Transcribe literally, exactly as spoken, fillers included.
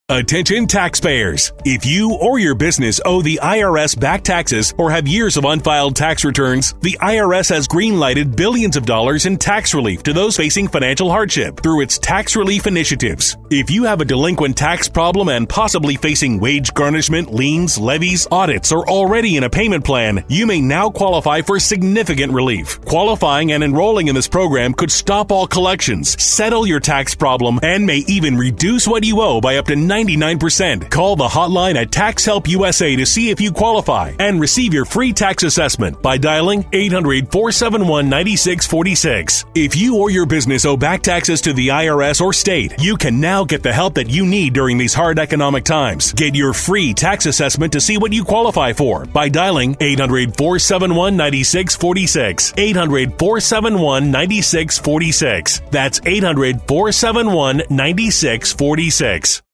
Attention taxpayers. If you or your business owe the I R S back taxes or have years of unfiled tax returns, the I R S has green-lighted billions of dollars in tax relief to those facing financial hardship through its tax relief initiatives. If you have a delinquent tax problem and possibly facing wage garnishment, liens, levies, audits, or already in a payment plan, you may now qualify for significant relief. Qualifying and enrolling in this program could stop all collections, settle your tax problem, and may even reduce what you owe by up to ninety-nine percent. Call the hotline at Tax Help U S A to see if you qualify and receive your free tax assessment by dialing eight hundred, four seven one, nine six four six. If you or your business owe back taxes to the I R S or state, you can now get the help that you need during these hard economic times. Get your free tax assessment to see what you qualify for by dialing eight hundred, four seven one, nine six four six. eight hundred, four seven one, nine six four six. That's eight hundred, four seven one, nine six four six.